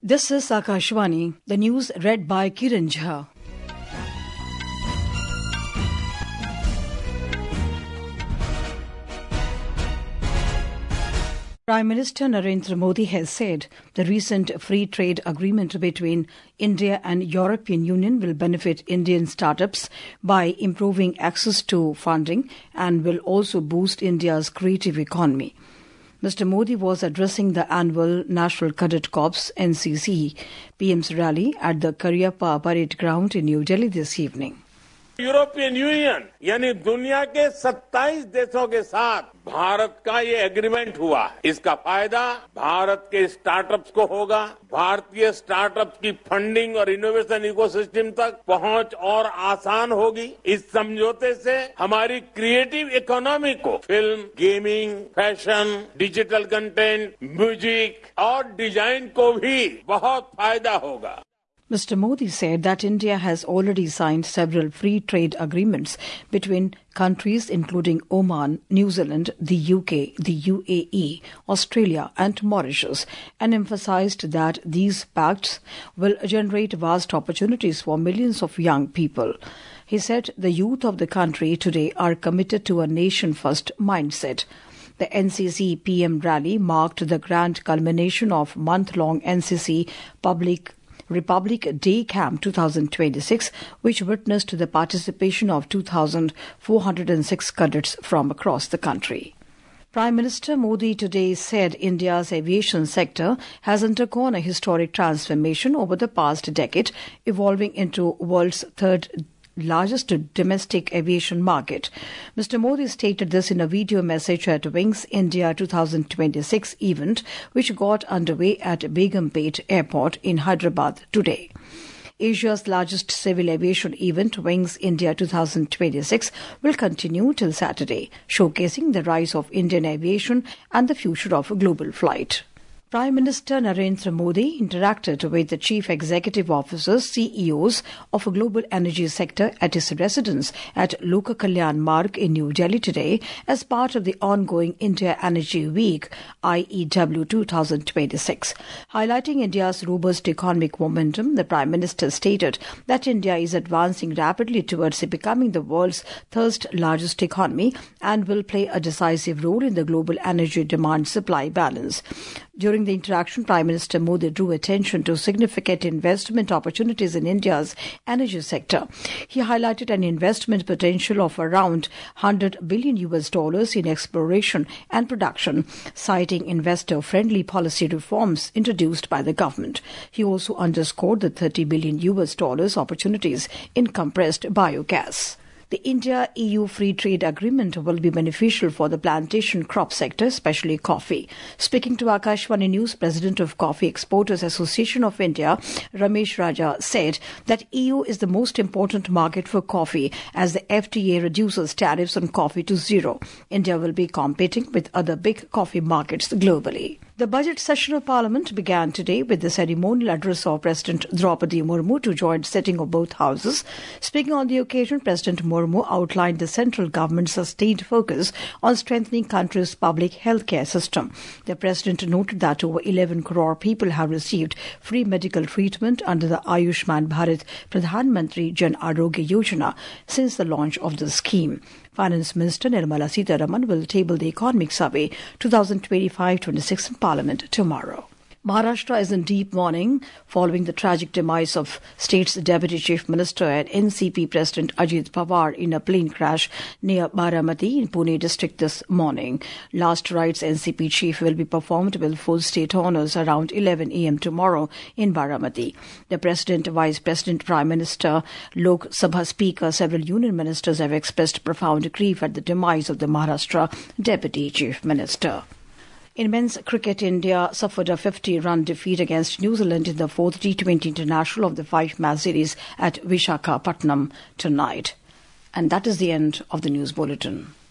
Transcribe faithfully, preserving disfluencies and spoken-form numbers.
This is Akashvani, the news read by Kiran Jha. Prime Minister Narendra Modi has said the recent free trade agreement between India and European Union will benefit Indian startups by improving access to funding and will also boost India's creative economy. Mister Modi was addressing the annual National Cadet Corps N C C P M's rally at the Cariappa Parade Ground in New Delhi this evening. European Union यानी दुनिया के सत्ताईस देशों के साथ भारत का ये agreement हुआ। इसका फायदा भारत के स्टार्टअप्स को होगा। भारतीय स्टार्टअप्स की फंडिंग और इनोवेशन इकोसिस्टम तक पहुंच और आसान होगी। इस समझौते से हमारी क्रिएटिव इकोनॉमी को film, gaming, fashion, digital content, music और डिजाइन को भी बहुत फायदा होगा। Mister Modi said that India has already signed several free trade agreements between countries including Oman, New Zealand, the U K, the U A E, Australia and Mauritius, and emphasized that these pacts will generate vast opportunities for millions of young people. He said the youth of the country today are committed to a nation-first mindset. The N C C P M rally marked the grand culmination of month-long N C C Public Republic Day Camp twenty twenty-six, which witnessed the participation of two thousand four hundred six cadets from across the country. Prime Minister Modi today said India's aviation sector has undergone a historic transformation over the past decade, evolving into world's third largest domestic aviation market. Mister Modi stated this in a video message at Wings India twenty twenty-six event, which got underway at Begumpet Airport in Hyderabad today. Asia's largest civil aviation event, Wings India twenty twenty-six, will continue till Saturday, showcasing the rise of Indian aviation and the future of global flight. Prime Minister Narendra Modi interacted with the chief executive officers, C E Os of a global energy sector at his residence at Lok Kalyan Marg in New Delhi today as part of the ongoing India Energy Week I E W twenty twenty-six. Highlighting India's robust economic momentum, the Prime Minister stated that India is advancing rapidly towards becoming the world's third largest economy and will play a decisive role in the global energy demand-supply balance. During the interaction, Prime Minister Modi drew attention to significant investment opportunities in India's energy sector. He highlighted an investment potential of around one hundred billion U S dollars in exploration and production, citing investor-friendly policy reforms introduced by the government. He also underscored the thirty billion U S dollars opportunities in compressed biogas. The India-E U Free Trade Agreement will be beneficial for the plantation crop sector, especially coffee. Speaking to Akashvani News, President of Coffee Exporters Association of India, Ramesh Raja, said that E U is the most important market for coffee as the F T A reduces tariffs on coffee to zero. India will be competing with other big coffee markets globally. The budget session of Parliament began today with the ceremonial address of President Draupadi Murmu to joint sitting of both houses. Speaking on the occasion, President Murmu outlined the central government's sustained focus on strengthening country's public healthcare system. The President noted that over eleven crore people have received free medical treatment under the Ayushman Bharat Pradhan Mantri Jan Arogya Yojana since the launch of the scheme. Finance Minister Nirmala Sitharaman will table the Economic Survey twenty twenty-five twenty-six in Parliament tomorrow. Maharashtra is in deep mourning following the tragic demise of state's Deputy Chief Minister and N C P President Ajit Pawar in a plane crash near Baramati in Pune district this morning. Last rites N C P chief will be performed with full state honours around eleven a m tomorrow in Baramati. The President, Vice President, Prime Minister, Lok Sabha Speaker, several union ministers have expressed profound grief at the demise of the Maharashtra Deputy Chief Minister. In men's cricket, India suffered a fifty-run defeat against New Zealand in the fourth T twenty International of the five-match series at Visakhapatnam tonight. And that is the end of the news bulletin.